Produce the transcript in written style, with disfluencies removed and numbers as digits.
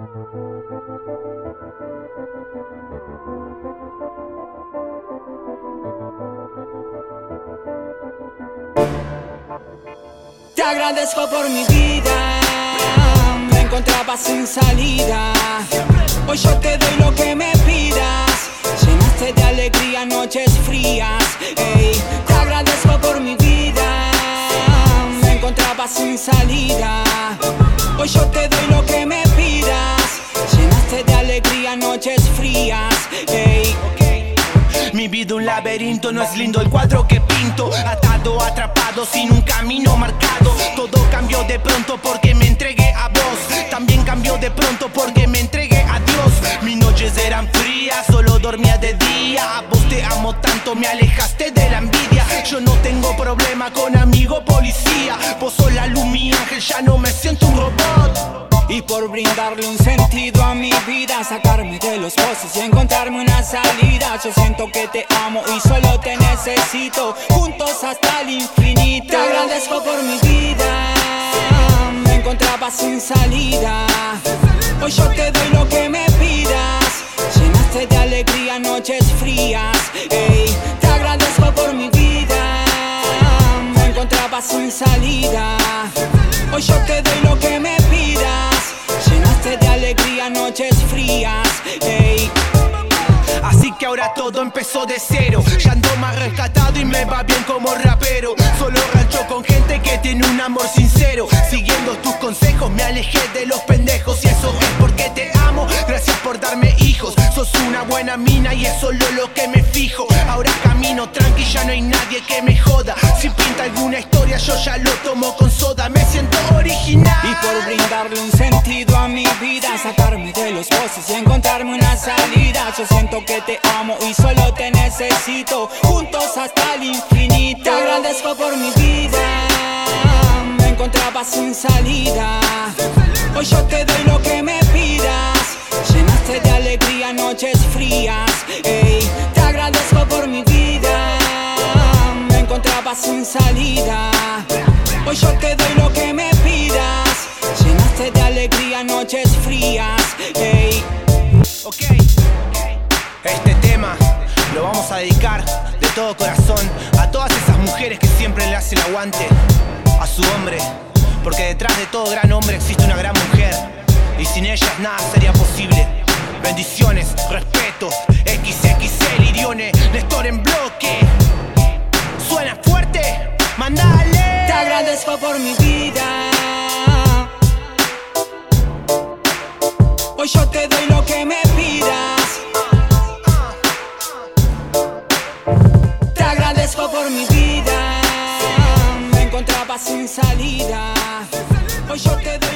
Te agradezco por mi vida, me encontraba sin salida. Hoy yo te doy lo que me pidas, llenaste de alegría noches frías. Ey, te agradezco por mi vida, me encontraba sin salida. Hoy yo te doy lo que me pidas, llenaste de alegría noches frías. Ey. Mi vida un laberinto, no es lindo el cuadro que pinto. Atado, atrapado, sin un camino marcado. Todo cambió de pronto porque me entregué a vos. También cambió de pronto porque me entregué a Dios. Mis noches eran frías, solo dormía de día. A vos te amo tanto, me alejaste de la envidia. Yo no tengo problema con amigo policía. Vos sos la luz, mi ángel, ya no me siento un robot. Y por brindarle un sentido a mi vida, sacarme de los pozos y encontrarme una salida. Yo siento que te amo y solo te necesito, juntos hasta el infinito. Te agradezco por mi vida, me encontraba sin salida. Hoy yo te doy lo que me pidas, llenaste de alegría noches frías. Ey, te agradezco por mi vida, me encontraba sin salida. Hoy yo te doy lo que me pidas, llenaste de alegría noches frías. Ey. Así que ahora todo empezó de cero. Ya ando más rescatado y me va bien como rapero. Solo rancho con gente que tiene un amor sincero. Siguiendo tus consejos me alejé de los pendejos. Y eso es porque te amo, gracias por darme hijos. Sos una buena mina y es solo lo que me fijo. Ahora camino tranqui, ya no hay nadie que me joda. Si pinta alguna historia yo ya lo tomo con soda. Me siento original. Y por brindarle un sentido a mi vida, sacarme de los pozos y encontrarme una salida. Yo siento que te amo y solo te necesito, juntos hasta el infinito. Te agradezco por mi vida, me encontraba sin salida. Hoy yo te doy lo que me pidas, llenaste de alegría noches frías. Ey, te agradezco por mi vida, me encontraba sin salida. Hoy yo te doy lo que me pidas, llenaste de alegría noches frías. Ey. Ok, este tema lo vamos a dedicar de todo corazón a todas esas mujeres que siempre le hacen aguante a su hombre, porque detrás de todo gran hombre existe una gran mujer, y sin ellas nada sería posible. Bendiciones, respeto, XXL, Irione, Néstor en bloque. Suena fuerte, mandale. Te agradezco por mi vida, hoy yo te doy lo que me pidas. Te agradezco por mi vida, me encontraba sin salida. Hoy yo te doy